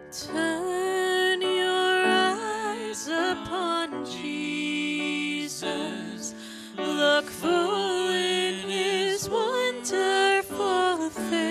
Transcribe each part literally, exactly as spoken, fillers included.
Turn your eyes upon Jesus. Look full in his wonderful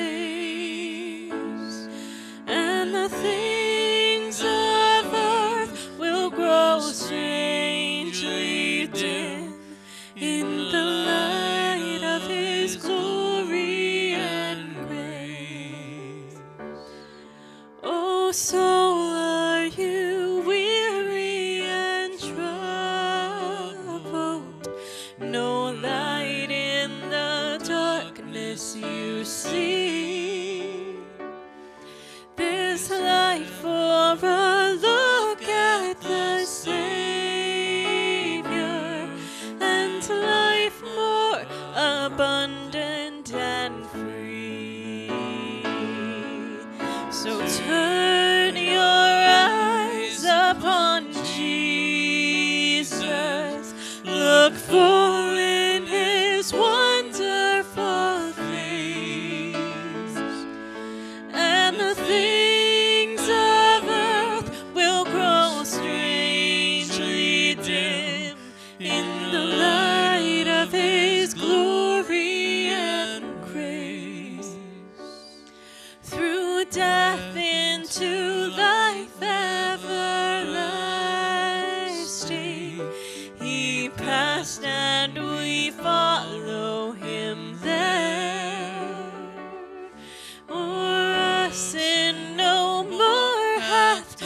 face, and the things of earth will grow strangely dim in the light of his glory and grace. Oh, soul, are you weary and troubled? No light in the darkness you see. There's light for a look at the Savior, and life more abundant and free. So turn your eyes upon Jesus. Look full in his wonderful face, and the things of earth will grow strangely dim in the light of his glory and grace. Through death into life everlasting, he passed and we follow him there. O'er sin no more hath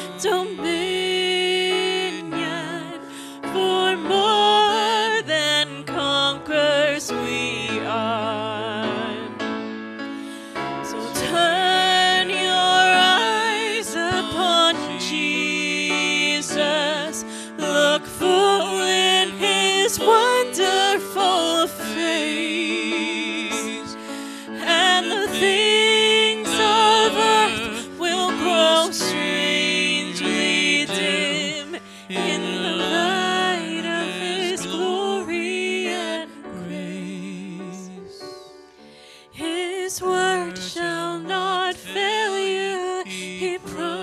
dominion, for more than conquerors we are. So turn your eyes upon Jesus. Look full in his wonderful face, and the things of earth will grow strangely dim in the light of his glory and grace. His word shall not fail you, he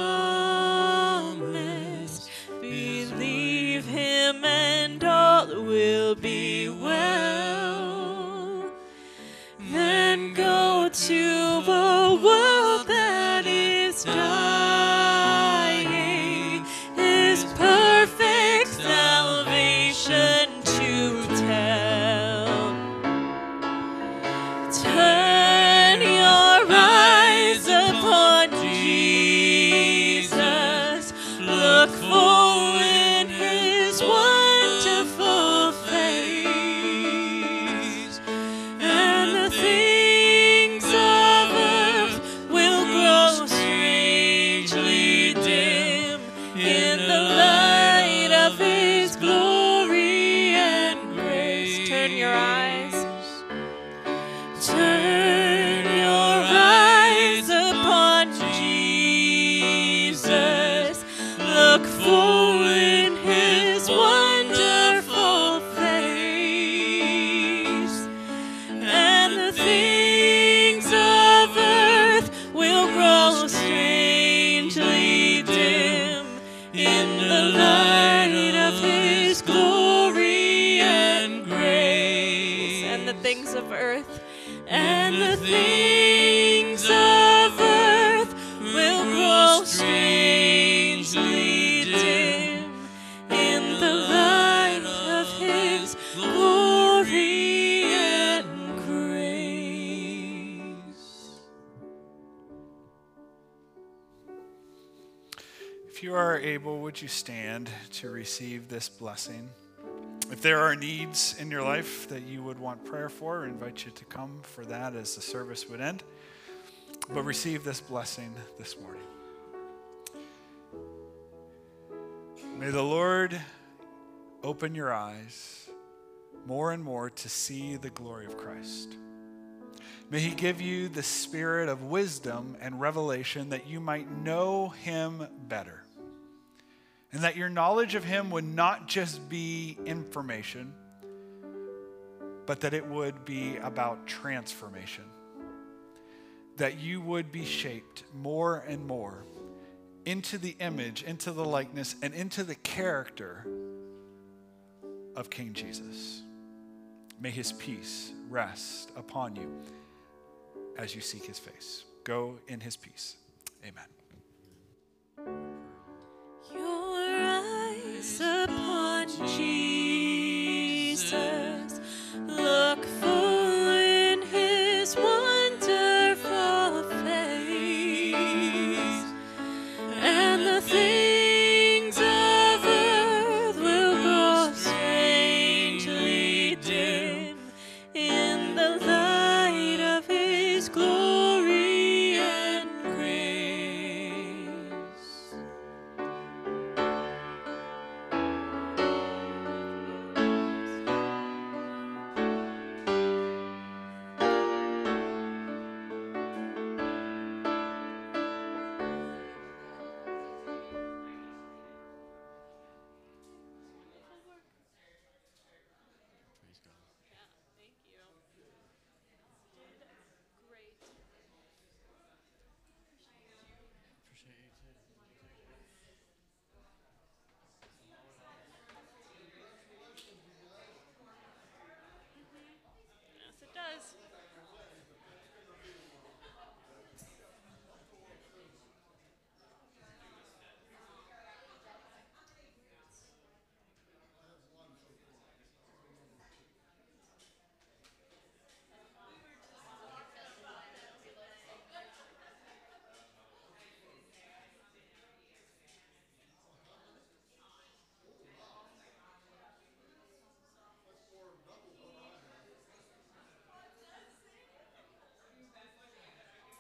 promised. Believe him and all will be well. Then go to a world that is dying, his perfect salvation to tell. Turn your eyes upon Jesus. Look full in his wonderful face, and the things of earth will grow strangely dim in the light of his glory and grace. Turn your eyes. Turn your eyes upon Jesus. Look full in his wonderful face, and the things of earth will grow strangely dim in the light of his glory and grace. And the things of earth, and the things of earth will grow strangely dim in the light of his glory and grace. If you are able, would you stand to receive this blessing? If there are needs in your life that you would want prayer for, I invite you to come for that as the service would end. But receive this blessing this morning. May the Lord open your eyes more and more to see the glory of Christ. May he give you the spirit of wisdom and revelation that you might know him better. And that your knowledge of him would not just be information, but that it would be about transformation. That you would be shaped more and more into the image, into the likeness, and into the character of King Jesus. May his peace rest upon you as you seek his face. Go in his peace. Amen. Your eyes upon Jesus.